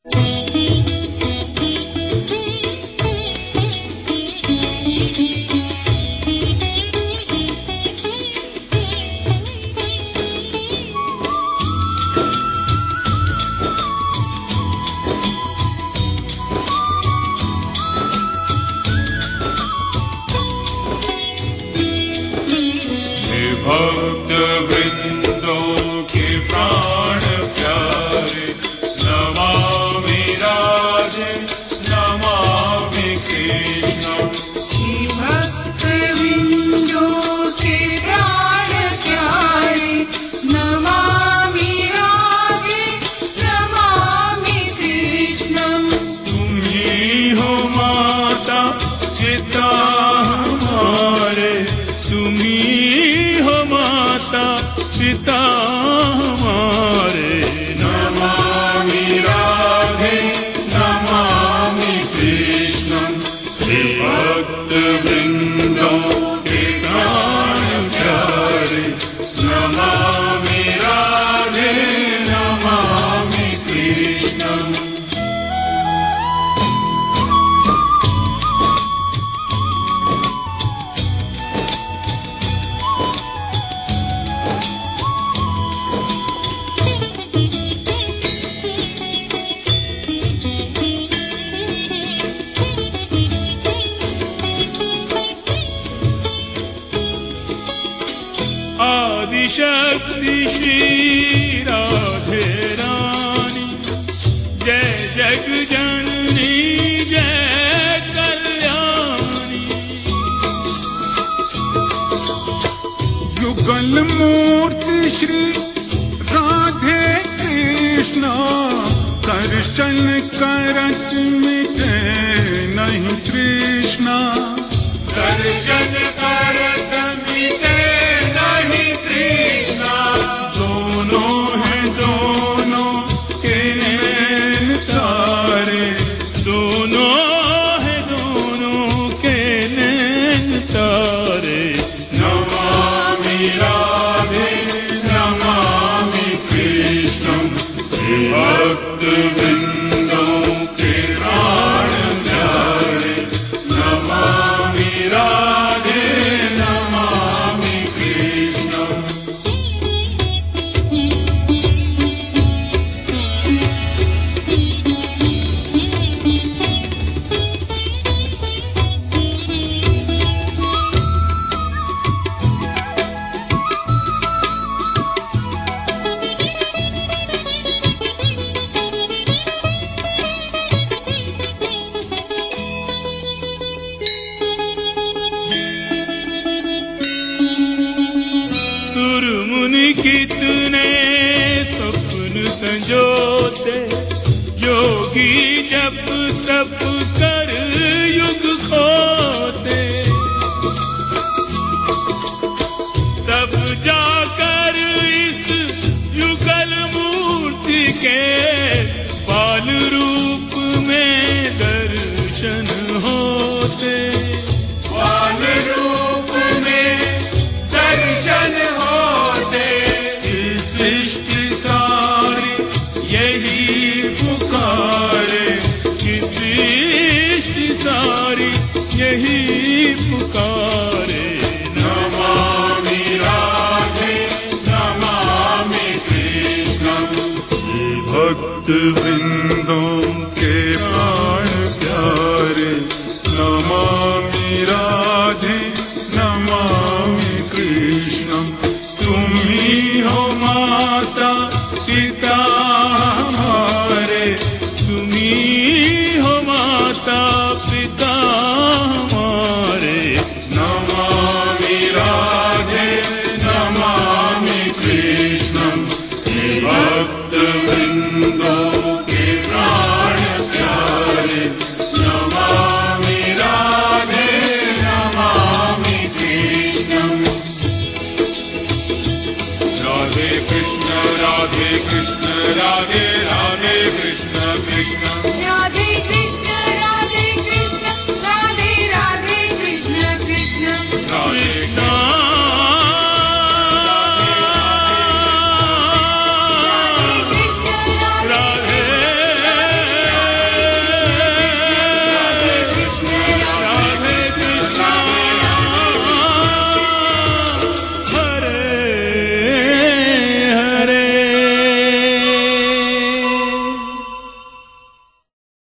भक्त वृंदों के प्राण प्यारे नमामि राधे नमामि कृष्ण। भक्त वृंदों के प्राण प्यारे नमामि राधे नमामि कृष्ण। तुम ही हो माता पिता हमारे, तुम ही हो माता पिता हमारे। नमामि राधे नमामि कृष्ण। हे भक्त वृंदों के प्राण प्यारे नमामि राधे नमामि कृष्ण। आदिशक्ति श्री राधे रानी, जय जग जननी जय कल्याणी। युगल मूर्ति श्री राधे कृष्णा, दर्शन करत मिटे नहीं तृष्णा। दर्शन करत मिटे नहीं तृष्णा। दोनों हैं दोनों के नैन तारे, दोनों हैं दोनों के नैन तारे। नमामि राधे नमामि कृष्ण। हे भक्त वृंदों के प्राण प्यारे नमामि राधे नमामि कृष्ण। सुर मुनि कितने स्वप्न संजोते, योगी जप तप कर युग खोते। तब जाकर इस युगल मूर्ति के बाल रूप में दर्शन होते। बाल रूप में दर्शन होते। इस सृष्टि सारी यही पुकारे, इस सृष्टि सारी यही पुकारे। नमामि राधे नमामि कृष्ण। भक्त